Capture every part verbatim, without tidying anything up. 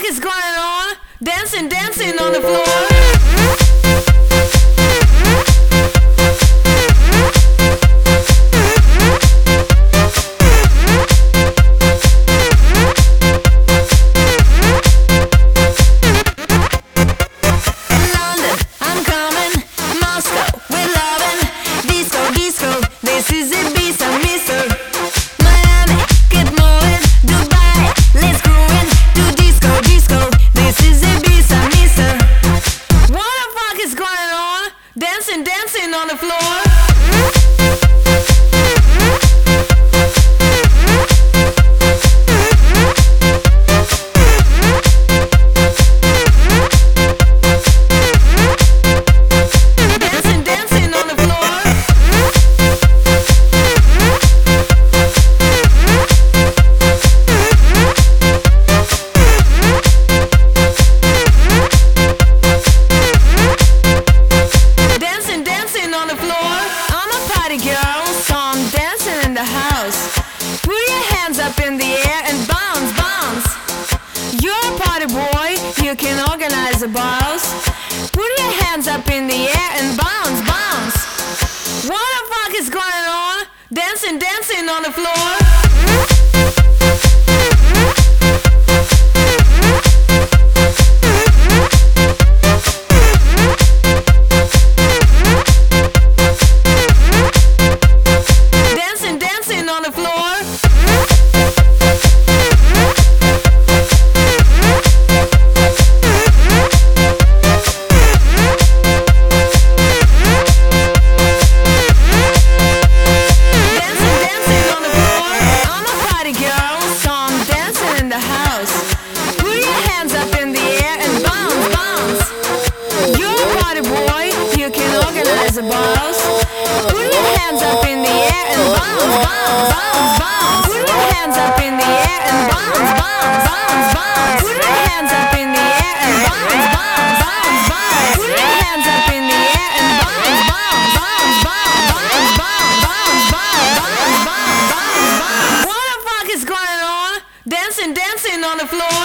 is going on? Dancing, dancing on the floor. This is Ibiza, mister. Miami, get moving. Dubai, let's groovin'. Do disco, disco. This is Ibiza, mister. What the fuck is going on? Dancing, dancing on the floor. Girl, so I'm dancing in the house. Put your hands up in the air and bounce, bounce. You're a party boy, you can organize a bounce. Put your hands up in the air and bounce, bounce. What the fuck is going on? Dancing, dancing on the floor. A bounce. Put your hands up in the air and bounce, bounce, bounce, bounce. Put your hands up in the air and bounce, bounce, bounce, bounce. Put your hands up in the air and bounce, bounce, bounce, bounce. Put your hands up in the air and bounce, bounce, bounce, bounce, bounce, bounce, bounce, bounce, bounce, bounce. What the fuck is going on? Dancing, dancing on the floor.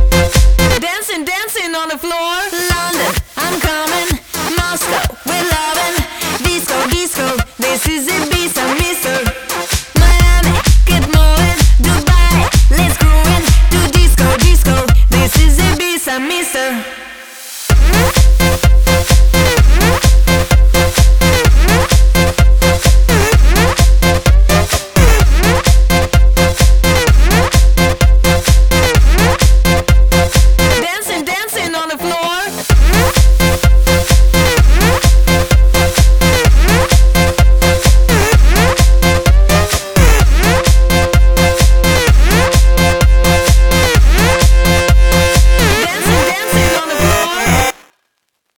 On the floor. London, I'm coming. Moscow, we love it.